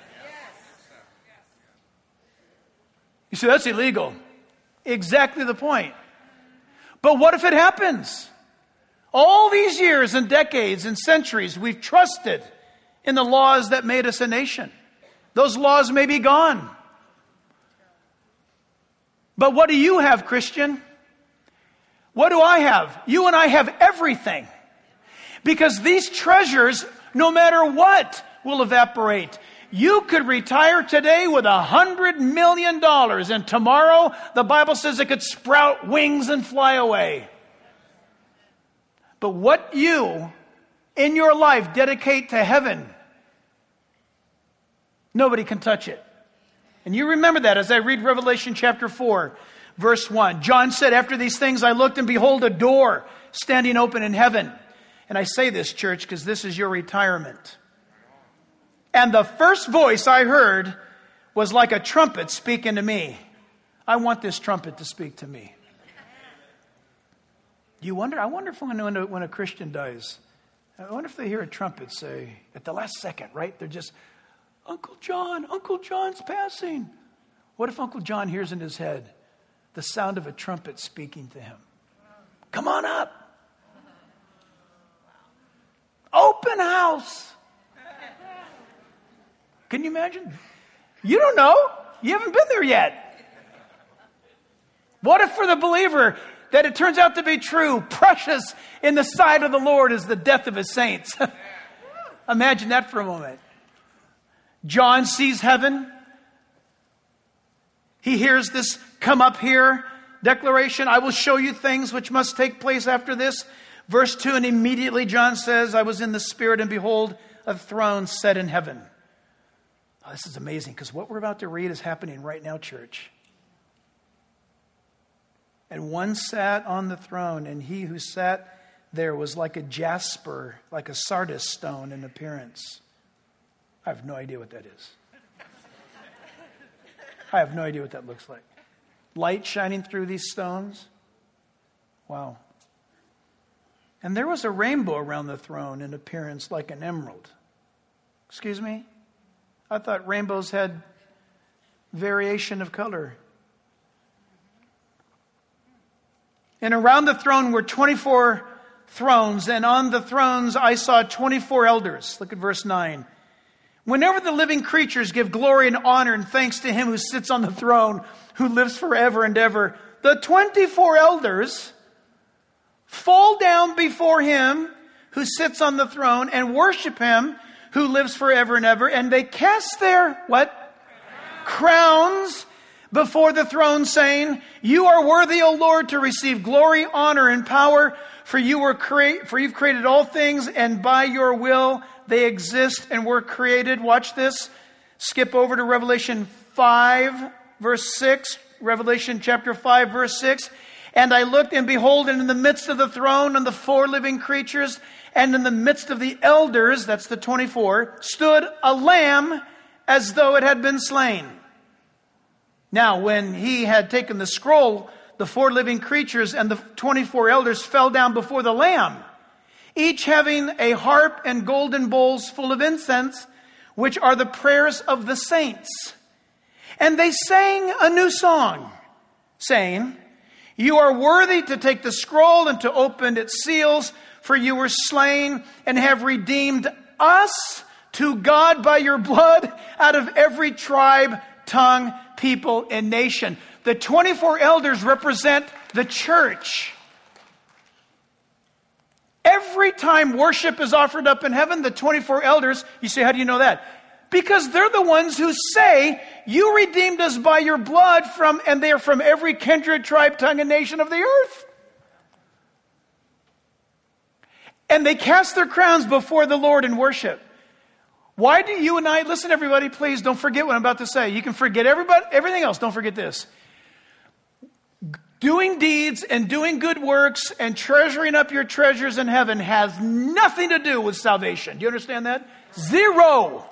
You say, that's illegal. Exactly the point. But what if it happens? All these years and decades and centuries, we've trusted in the laws that made us a nation. Those laws may be gone. But what do you have, Christian? What do I have? You and I have everything. Because these treasures, no matter what, will evaporate. You could retire today with $100 million, and tomorrow, the Bible says it could sprout wings and fly away. But what you, in your life, dedicate to heaven, nobody can touch it. And you remember that as I read Revelation chapter 4, verse 1. John said, after these things I looked, and behold, a door standing open in heaven. And I say this, church, because this is your retirement. And the first voice I heard was like a trumpet speaking to me. I want this trumpet to speak to me. I wonder if when a Christian dies, I wonder if they hear a trumpet say, at the last second, right? They're just, Uncle John's passing. What if Uncle John hears in his head the sound of a trumpet speaking to him? Come on up. Open house. Can you imagine? You don't know. You haven't been there yet. What if for the believer that it turns out to be true, precious in the sight of the Lord is the death of his saints? Imagine that for a moment. John sees heaven. He hears this come up here declaration. I will show you things which must take place after this. Verse 2, and immediately John says, I was in the Spirit, and behold, a throne set in heaven. Oh, this is amazing, because what we're about to read is happening right now, church. And one sat on the throne, and he who sat there was like a jasper, like a sardis stone in appearance. I have no idea what that is. I have no idea what that looks like. Light shining through these stones. Wow. And there was a rainbow around the throne in appearance like an emerald. Excuse me? I thought rainbows had variation of color. And around the throne were 24 thrones, and on the thrones I saw 24 elders. Look at verse 9. Whenever the living creatures give glory and honor and thanks to him who sits on the throne, who lives forever and ever, the 24 elders fall down before him who sits on the throne and worship him who lives forever and ever. And they cast their, what? Crowns before the throne, saying, you are worthy, O Lord, to receive glory, honor, and power, for you've created all things, and by your will they exist and were created. Watch this. Skip over to Revelation 5, verse 6. Revelation chapter 5, verse 6. And I looked, and behold, and in the midst of the throne and the 4 living creatures, and in the midst of the elders, that's the 24, stood a lamb as though it had been slain. Now, when he had taken the scroll, the 4 living creatures and the 24 elders fell down before the Lamb, each having a harp and golden bowls full of incense, which are the prayers of the saints. And they sang a new song, saying, you are worthy to take the scroll and to open its seals, for you were slain and have redeemed us to God by your blood out of every tribe, tongue, people, and nation. The 24 elders represent the church. Every time worship is offered up in heaven, the 24 elders, you say, how do you know that? Because they're the ones who say, you redeemed us by your blood and they are from every kindred, tribe, tongue, and nation of the earth. And they cast their crowns before the Lord in worship. Why do you and I, listen everybody, please don't forget what I'm about to say. You can forget everything else. Don't forget this. Doing deeds and doing good works and treasuring up your treasures in heaven has nothing to do with salvation. Do you understand that? Zero.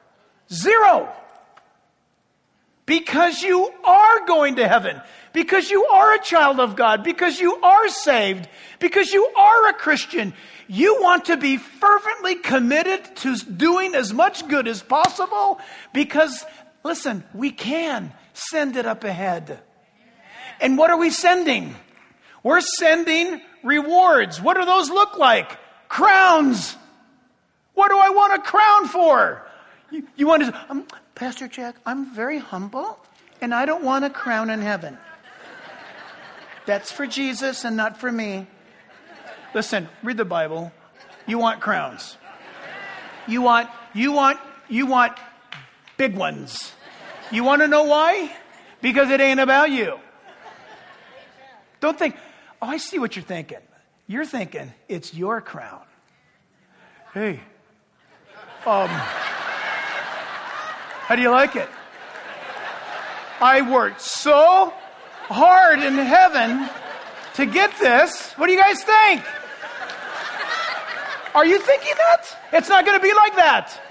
Because you are going to heaven. Because you are a child of God. Because you are saved. Because you are a Christian. You want to be fervently committed to doing as much good as possible because, listen, we can send it up ahead. And what are we sending? We're sending rewards. What do those look like? Crowns. What do I want a crown for? You want to, Pastor Jack, I'm very humble and I don't want a crown in heaven. That's for Jesus and not for me. Listen, read the Bible. You want crowns. You want big ones. You want to know why? Because it ain't about you. Don't think, oh, I see what you're thinking. You're thinking it's your crown. Hey, how do you like it? I worked so hard in heaven to get this. What do you guys think? Are you thinking that? It's not going to be like that.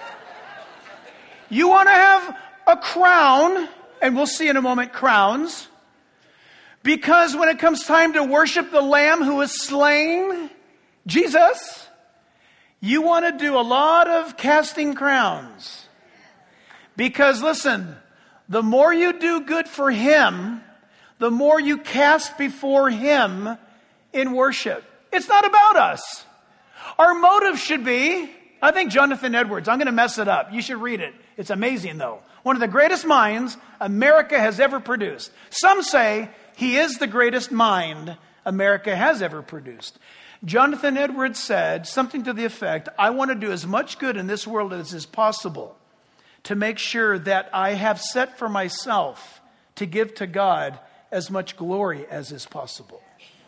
You want to have a crown, and we'll see in a moment crowns, because when it comes time to worship the Lamb who was slain, Jesus, you want to do a lot of casting crowns. Because listen, the more you do good for Him, the more you cast before Him in worship. It's not about us. Our motive should be, I think Jonathan Edwards, I'm going to mess it up. You should read it. It's amazing though. One of the greatest minds America has ever produced. Some say he is the greatest mind America has ever produced. Jonathan Edwards said something to the effect, I want to do as much good in this world as is possible to make sure that I have set for myself to give to God as much glory as is possible.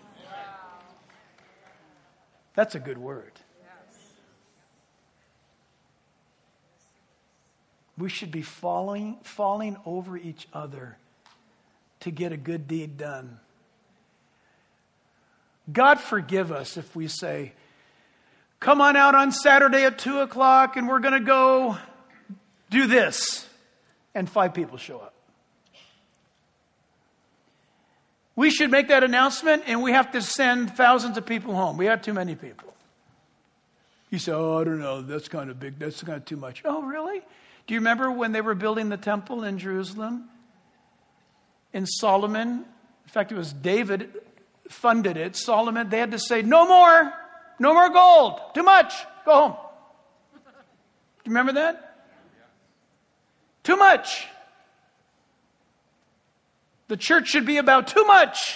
That's a good word. We should be falling over each other to get a good deed done. God forgive us if we say, come on out on Saturday at 2:00 and we're going to go do this. And 5 people show up. We should make that announcement, and we have to send thousands of people home. We have too many people. You say, I don't know, that's kind of big. That's kind of too much. Oh, really? Do you remember when they were building the temple in Jerusalem? And Solomon, in fact, it was David funded it. Solomon, they had to say, no more gold. Too much. Go home. Do you remember that? Too much. The church should be about too much.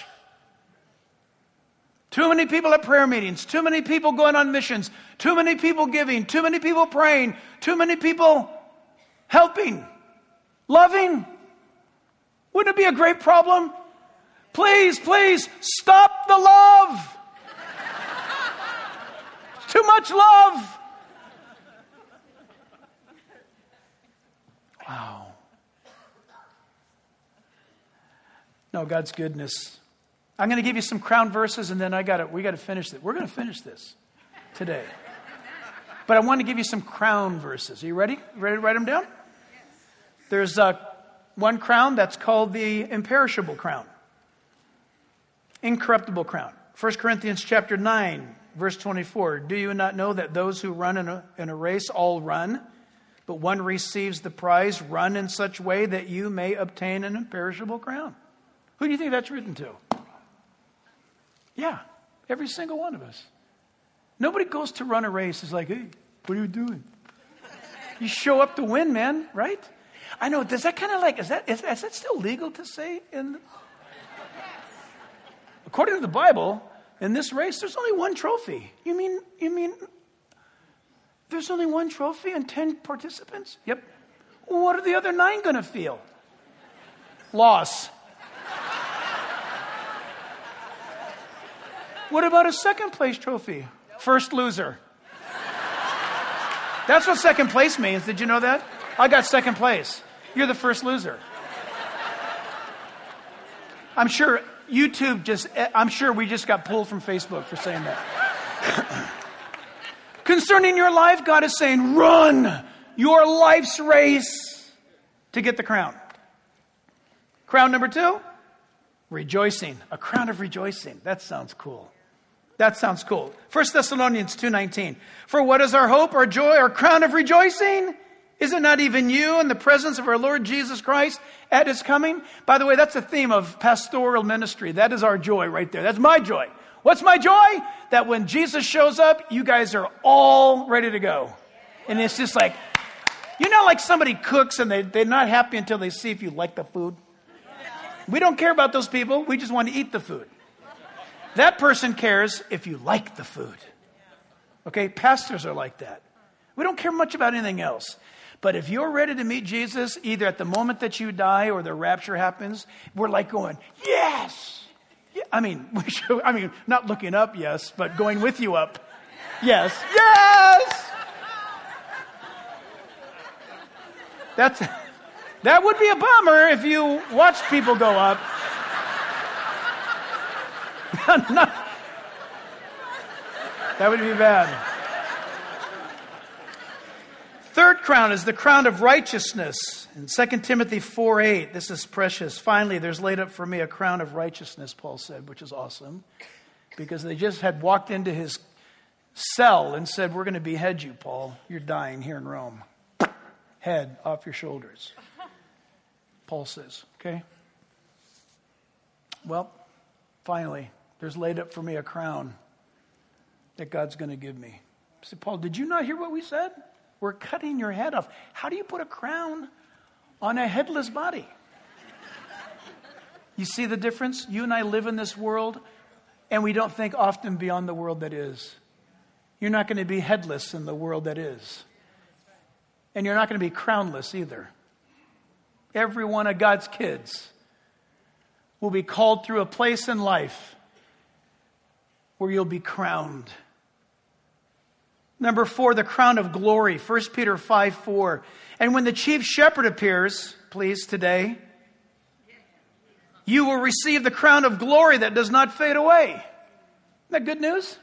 Too many people at prayer meetings. Too many people going on missions. Too many people giving. Too many people praying. Too many people helping. Loving. Wouldn't it be a great problem? Please, stop the love. Too much love. Wow. No, God's goodness. I'm going to give you some crown verses, and then we got to finish it. We're going to finish this today. But I want to give you some crown verses. Are you ready? Ready to write them down? There's one crown that's called the imperishable crown. Incorruptible crown. 1 Corinthians chapter 9, verse 24. Do you not know that those who run in a race all run, but one receives the prize? Run in such way that you may obtain an imperishable crown. Who do you think that's written to? Yeah, every single one of us. Nobody goes to run a race is like, hey, what are you doing? You show up to win, man, right? I know, does that kind of like, is that still legal to say? According to the Bible, in this race, there's only one trophy. You mean, there's only one trophy and 10 participants? Yep. Well, what are the other 9 going to feel? Loss. What about a second place trophy? First loser. That's what second place means. Did you know that? I got second place. You're the first loser. I'm sure we just got pulled from Facebook for saying that. Concerning your life, God is saying, run your life's race to get the crown. Crown number 2, rejoicing. A crown of rejoicing. That sounds cool. 1 Thessalonians 2:19. For what is our hope, our joy, our crown of rejoicing? Is it not even you in the presence of our Lord Jesus Christ at his coming? By the way, that's the theme of pastoral ministry. That is our joy right there. That's my joy. What's my joy? That when Jesus shows up, you guys are all ready to go. And it's just like, like somebody cooks and they're not happy until they see if you like the food. We don't care about those people. We just want to eat the food. That person cares if you like the food. Okay, pastors are like that. We don't care much about anything else. But if you're ready to meet Jesus, either at the moment that you die or the rapture happens, we're like going, yes! Yeah, not looking up, yes, but going with you up. Yes. Yes! That would be a bummer if you watched people go up. That would be bad. Third crown is the crown of righteousness. In 2 Timothy 4:8, this is precious. Finally, there's laid up for me a crown of righteousness, Paul said, which is awesome. Because they just had walked into his cell and said, we're going to behead you, Paul. You're dying here in Rome. Head off your shoulders. Paul says, okay? Well, finally, there's laid up for me a crown that God's going to give me. I said, Paul, did you not hear what we said? We're cutting your head off. How do you put a crown on a headless body? You see the difference? You and I live in this world, and we don't think often beyond the world that is. You're not going to be headless in the world that is. And you're not going to be crownless either. Every one of God's kids will be called through a place in life where you'll be crowned. Number 4, the crown of glory. 1 Peter 5:4. And when the chief shepherd appears, please, today, you will receive the crown of glory that does not fade away. Isn't that good news?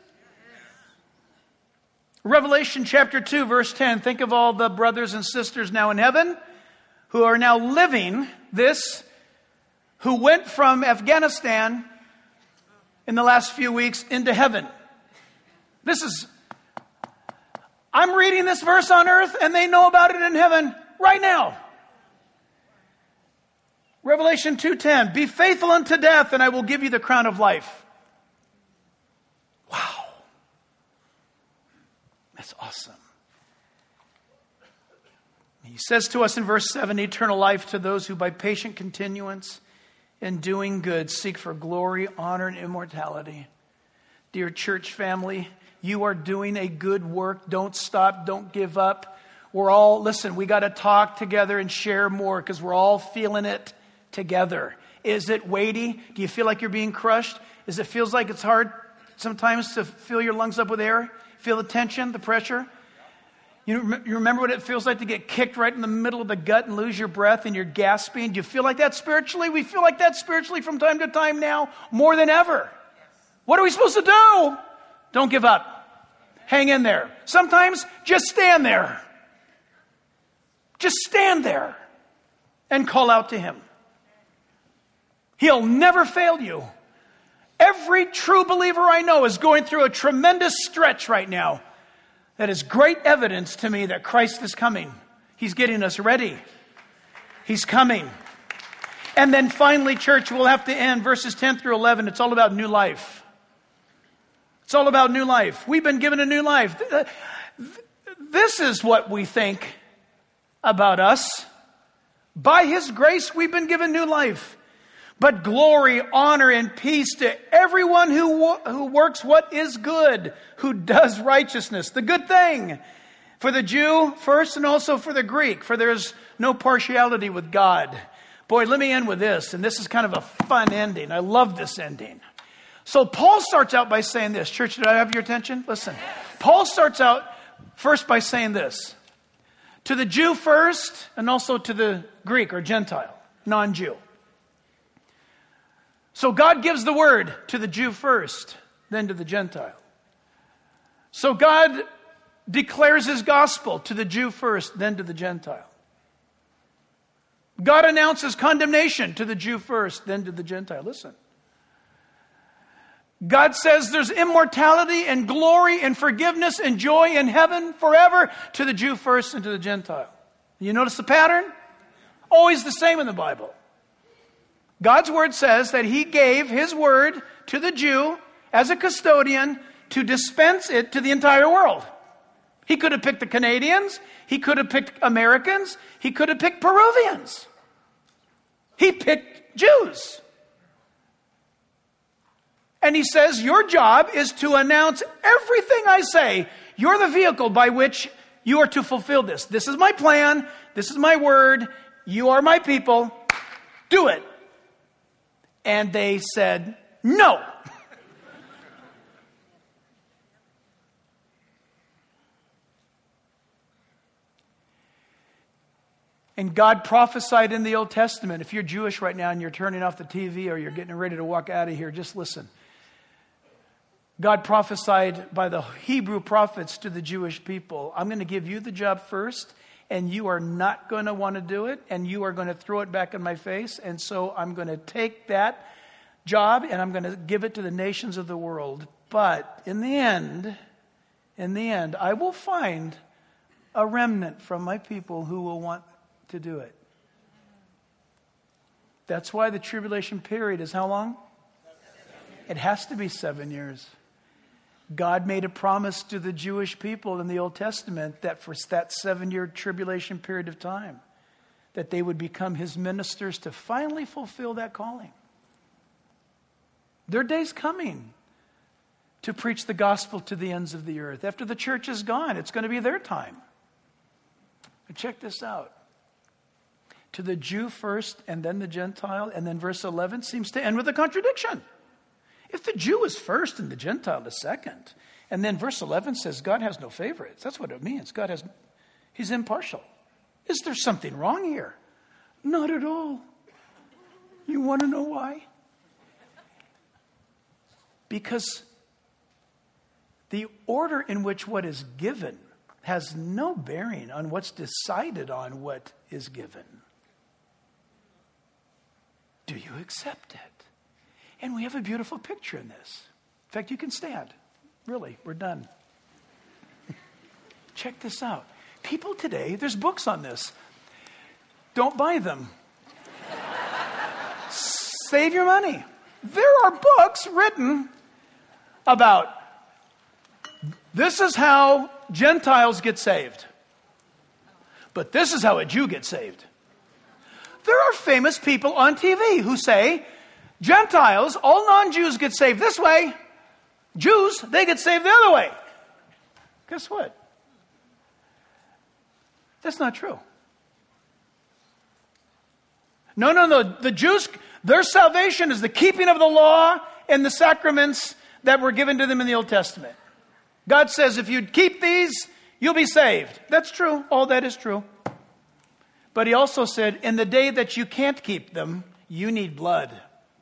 Revelation chapter 2, verse 10. Think of all the brothers and sisters now in heaven who are now living this, who went from Afghanistan in the last few weeks into heaven. I'm reading this verse on earth and they know about it in heaven right now. Revelation 2:10, be faithful unto death and I will give you the crown of life. Wow. That's awesome. He says to us in verse 7, eternal life to those who by patient continuance in doing good seek for glory, honor, and immortality. Dear church family, you are doing a good work. Don't stop. Don't give up. Listen, we got to talk together and share more because we're all feeling it together. Is it weighty? Do you feel like you're being crushed? It feels like it's hard sometimes to fill your lungs up with air? Feel the tension, the pressure? You remember what it feels like to get kicked right in the middle of the gut and lose your breath and you're gasping? Do you feel like that spiritually? We feel like that spiritually from time to time now, more than ever. What are we supposed to do? Don't give up. Hang in there. Sometimes just stand there. Just stand there and call out to Him. He'll never fail you. Every true believer I know is going through a tremendous stretch right now. That is great evidence to me that Christ is coming. He's getting us ready. He's coming. And then finally, church, we'll have to end verses 10 through 11. It's all about new life. It's all about new life. We've been given a new life. This is what we think about us. By His grace, we've been given new life. But glory, honor, and peace to everyone who works what is good, who does righteousness, the good thing. For the Jew first and also for the Greek, for there is no partiality with God. Boy, let me end with this, and this is kind of a fun ending. I love this ending. So Paul starts out by saying this. Church, did I have your attention? Listen. Paul starts out first by saying this. To the Jew first, and also to the Greek or Gentile, non-Jew. So God gives the word to the Jew first, then to the Gentile. So God declares His gospel to the Jew first, then to the Gentile. God announces condemnation to the Jew first, then to the Gentile. Listen. God says there's immortality and glory and forgiveness and joy in heaven forever to the Jew first and to the Gentile. You notice the pattern? Always the same in the Bible. God's word says that He gave His word to the Jew as a custodian to dispense it to the entire world. He could have picked the Canadians. He could have picked Americans. He could have picked Peruvians. He picked Jews. And He says, your job is to announce everything I say. You're the vehicle by which you are to fulfill this. This is my plan. This is my word. You are my people. Do it. And they said, no. And God prophesied in the Old Testament. If you're Jewish right now and you're turning off the TV or you're getting ready to walk out of here, just listen. God prophesied by the Hebrew prophets to the Jewish people, I'm going to give you the job first, and you are not going to want to do it, and you are going to throw it back in my face, and so I'm going to take that job and I'm going to give it to the nations of the world. But in the end, I will find a remnant from my people who will want to do it. That's why the tribulation period is how long? It has to be 7 years. God made a promise to the Jewish people in the Old Testament that for that 7-year tribulation period of time, that they would become His ministers to finally fulfill that calling. Their day's coming to preach the gospel to the ends of the earth. After the church is gone, it's going to be their time. But check this out. To the Jew first and then the Gentile, and then verse 11 seems to end with a contradiction. If the Jew is first and the Gentile is second, and then verse 11 says God has no favorites. That's what it means. He's impartial. Is there something wrong here? Not at all. You want to know why? Because the order in which what is given has no bearing on what's decided on what is given. Do you accept it? And we have a beautiful picture in this. In fact, you can stand. Really, we're done. Check this out. People today, there's books on this. Don't buy them. Save your money. There are books written about this is how Gentiles get saved. But this is how a Jew gets saved. There are famous people on TV who say, Gentiles, all non-Jews get saved this way. Jews, they get saved the other way. Guess what? That's not true. No. The Jews, their salvation is the keeping of the law and the sacraments that were given to them in the Old Testament. God says, if you keep these, you'll be saved. That's true. All that is true. But he also said, in the day that you can't keep them, you need blood.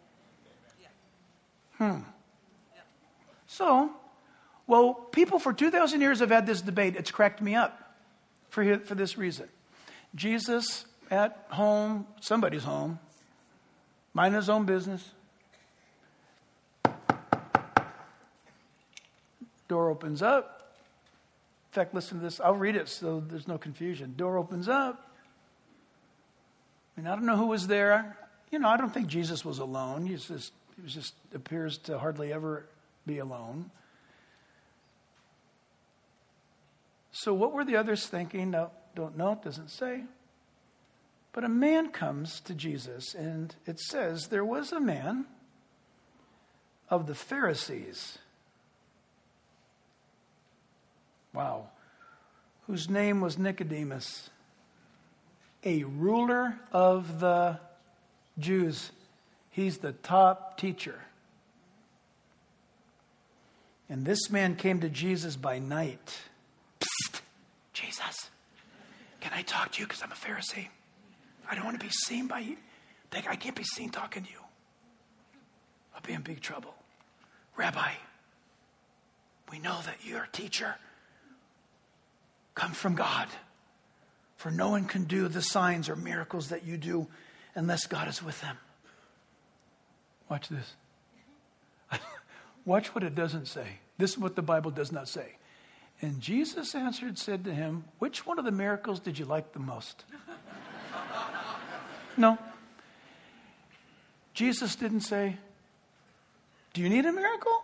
So, well, people for 2,000 years have had this debate. It's cracked me up for this reason. Jesus at home, somebody's home, minding his own business. Door opens up. In fact, listen to this. I'll read it so there's no confusion. Door opens up. I don't know who was there. I don't think Jesus was alone. He just appears to hardly ever be alone. So what were the others thinking? No, don't know. It doesn't say. But a man comes to Jesus, and it says there was a man of the Pharisees. Wow. Whose name was Nicodemus, a ruler of the Jews. He's the top teacher. And this man came to Jesus by night. Psst, Jesus, can I talk to you because I'm a Pharisee? I don't want to be seen by you. I can't be seen talking to you. I'll be in big trouble. Rabbi, we know that you're a teacher. Come from God. For no one can do the signs or miracles that you do unless God is with them. Watch this. Watch what it doesn't say. This is what the Bible does not say. And Jesus answered, said to him, which one of the miracles did you like the most? No. Jesus didn't say, do you need a miracle?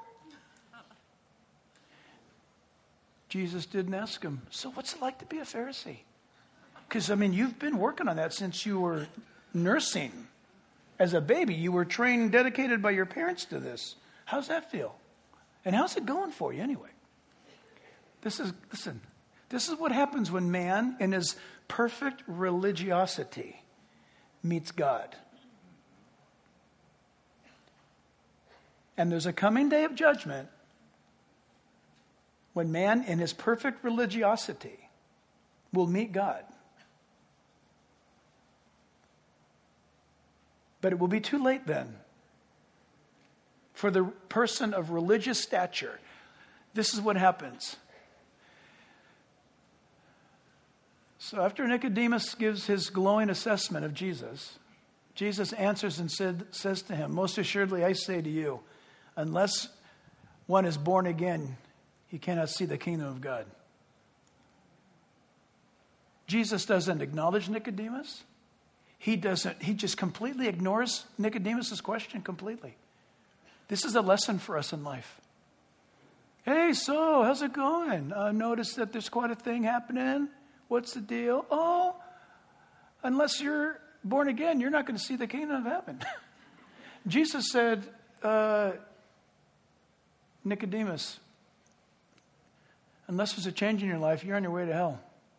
Jesus didn't ask him, so what's it like to be a Pharisee? Because, you've been working on that since you were nursing. As a baby, you were trained, dedicated by your parents to this. How's that feel? And how's it going for you anyway? This is what happens when man, in his perfect religiosity, meets God. And there's a coming day of judgment when man, in his perfect religiosity, will meet God. But it will be too late then. For the person of religious stature, this is what happens. So after Nicodemus gives his glowing assessment of Jesus, Jesus answers and says to him, most assuredly I say to you, unless one is born again, he cannot see the kingdom of God. Jesus doesn't acknowledge Nicodemus. He just completely ignores Nicodemus' question completely. This is a lesson for us in life. Hey, so how's it going? Notice that there's quite a thing happening. What's the deal? Oh, unless you're born again, you're not going to see the kingdom of heaven. Jesus said, Nicodemus, unless there's a change in your life, you're on your way to hell.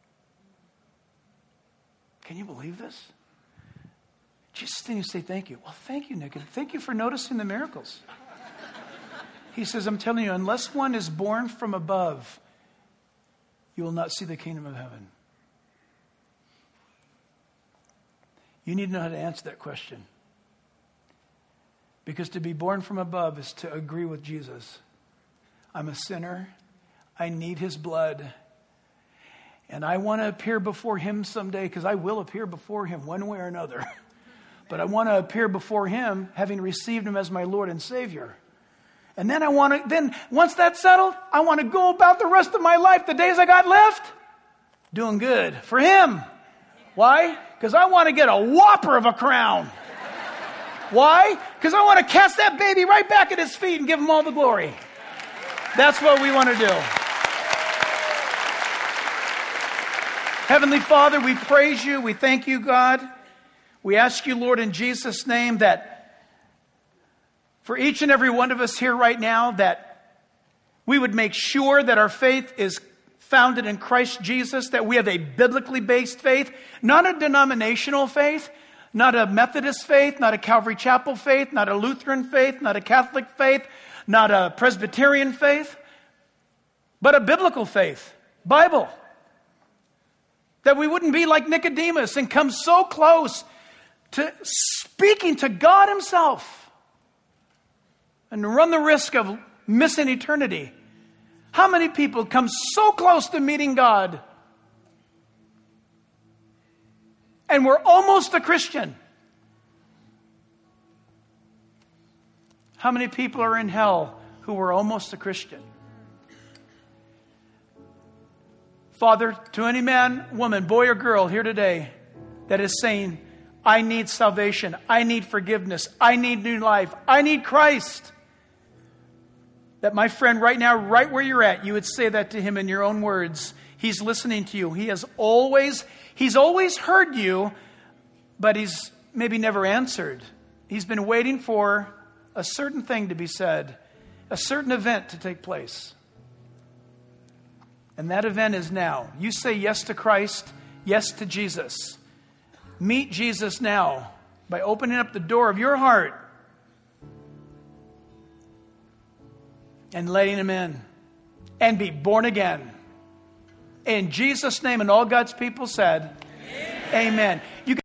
Can you believe this? Jesus didn't say thank you. Well, thank you, Nicodemus. Thank you for noticing the miracles. He says, I'm telling you, unless one is born from above, you will not see the kingdom of heaven. You need to know how to answer that question. Because to be born from above is to agree with Jesus. I'm a sinner. I need his blood. And I want to appear before him someday, because I will appear before him one way or another. but I want to appear before him having received him as my Lord and Savior. And then once that's settled, I want to go about the rest of my life, the days I got left, doing good for him. Why? Because I want to get a whopper of a crown. Why? Because I want to cast that baby right back at his feet and give him all the glory. That's what we want to do. Heavenly Father, we praise you. We thank you, God. We ask you, Lord, in Jesus' name, that for each and every one of us here right now, that we would make sure that our faith is founded in Christ Jesus, that we have a biblically based faith, not a denominational faith, not a Methodist faith, not a Calvary Chapel faith, not a Lutheran faith, not a Catholic faith, not a Presbyterian faith, but a biblical faith, Bible. That we wouldn't be like Nicodemus and come so close to speaking to God himself and run the risk of missing eternity. How many people come so close to meeting God and we're almost a Christian? How many people are in hell who were almost a Christian? Father, to any man, woman, boy or girl here today that is saying, I need salvation, I need forgiveness, I need new life, I need Christ. That my friend right now, right where you're at, you would say that to him in your own words. He's listening to you. He's always heard you, but he's maybe never answered. He's been waiting for a certain thing to be said, a certain event to take place. And that event is now. You say yes to Christ, yes to Jesus. Meet Jesus now by opening up the door of your heart and letting him in and be born again. In Jesus' name, and all God's people said, Amen. Amen.